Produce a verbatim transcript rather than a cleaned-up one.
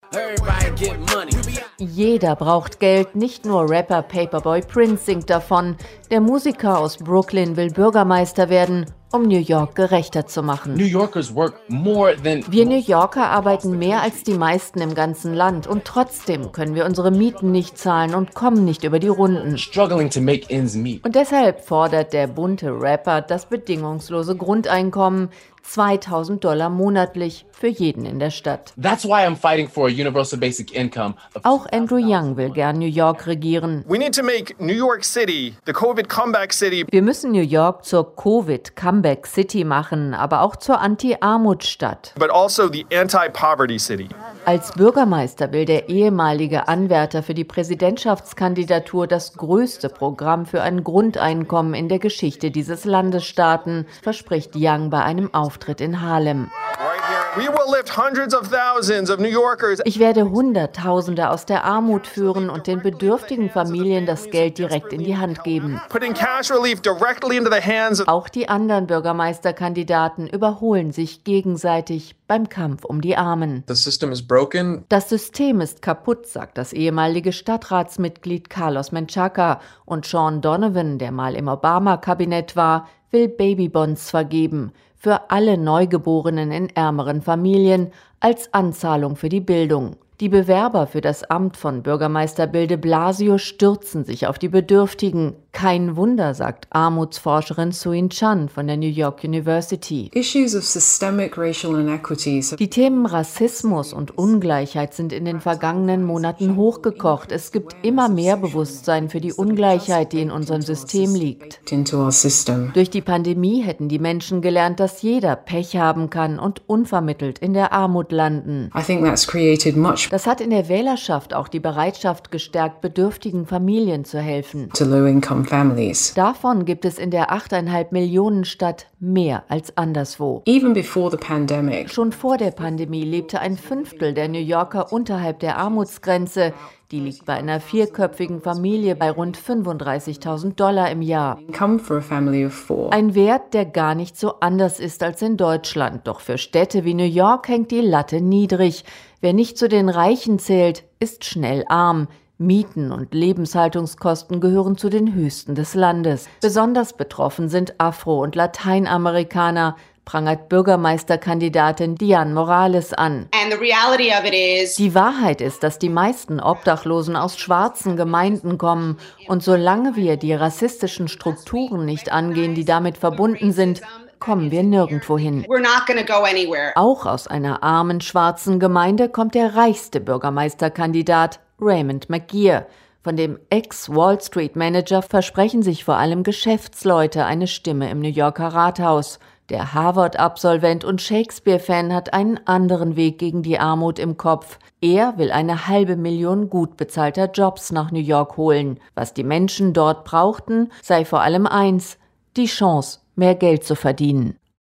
Jeder braucht Geld, nicht nur Rapper Paperboy Prince singt davon. Der Musiker aus Brooklyn will Bürgermeister werden, um New York gerechter zu machen. New Yorkers work more than Wir New Yorker arbeiten mehr als die meisten im ganzen Land und trotzdem können wir unsere Mieten nicht zahlen und kommen nicht über die Runden. struggling to make ends meet. Und deshalb fordert der bunte Rapper das bedingungslose Grundeinkommen, zweitausend Dollar monatlich für jeden in der Stadt. That's why I'm fighting for a universal basic income. of Auch Andrew Young will gern New York regieren. We need to make New York City the COVID comeback city. Wir müssen New York zur Covid-Comeback City machen, aber auch zur Anti-Armut-Stadt. But also the anti-poverty city. Als Bürgermeister will der ehemalige Anwärter für die Präsidentschaftskandidatur das größte Programm für ein Grundeinkommen in der Geschichte dieses Landes starten, verspricht Young bei einem Auftritt in Harlem. Right here. We will lift hundreds of thousands of New Yorkers. Ich werde Hunderttausende aus der Armut führen und den bedürftigen Familien das Geld direkt in die Hand geben. Putting cash relief directly into the hands of. Auch die anderen Bürgermeisterkandidaten überholen sich gegenseitig beim Kampf um die Armen. The system is broken. Das System ist kaputt, sagt das ehemalige Stadtratsmitglied Carlos Menchaca. Und Sean Donovan, der mal im Obama-Kabinett war, will Babybonds vergeben für alle Neugeborenen in ärmeren Familien als Anzahlung für die Bildung. Die Bewerber für das Amt von Bürgermeister Bill de Blasio stürzen sich auf die Bedürftigen. Kein Wunder, sagt Armutsforscherin Suyin Chan von der New York University. Issues of systemic racial inequities. Die Themen Rassismus und Ungleichheit sind in den vergangenen Monaten hochgekocht. Es gibt immer mehr Bewusstsein für die Ungleichheit, die in unserem System liegt. Into our system. Durch die Pandemie hätten die Menschen gelernt, dass jeder Pech haben kann und unvermittelt in der Armut landen. I think that's created much Das hat in der Wählerschaft auch die Bereitschaft gestärkt, bedürftigen Familien zu helfen. to low-income families. Davon gibt es in der acht Komma fünf Millionen Stadt mehr als anderswo. Even before the pandemic, Schon vor der Pandemie lebte ein Fünftel der New Yorker unterhalb der Armutsgrenze. Die liegt bei einer vierköpfigen Familie bei rund fünfunddreißigtausend Dollar im Jahr. income for a family of four. Ein Wert, der gar nicht so anders ist als in Deutschland. Doch für Städte wie New York hängt die Latte niedrig. Wer nicht zu den Reichen zählt, ist schnell arm. Mieten und Lebenshaltungskosten gehören zu den höchsten des Landes. Besonders betroffen sind Afro- und Lateinamerikaner, prangert Bürgermeisterkandidatin Diane Morales an. And the reality of it is, Die Wahrheit ist, dass die meisten Obdachlosen aus schwarzen Gemeinden kommen. Und solange wir die rassistischen Strukturen nicht angehen, die damit verbunden sind, kommen wir nirgendwo hin. we're not going to go anywhere. Auch aus einer armen schwarzen Gemeinde kommt der reichste Bürgermeisterkandidat, Raymond McGeer. Von dem Ex-Wall Street-Manager versprechen sich vor allem Geschäftsleute eine Stimme im New Yorker Rathaus. Der Harvard-Absolvent und Shakespeare-Fan hat einen anderen Weg gegen die Armut im Kopf. Er will eine halbe Million gut bezahlter Jobs nach New York holen. Was die Menschen dort brauchten, sei vor allem eins: die Chance, mehr Geld zu verdienen.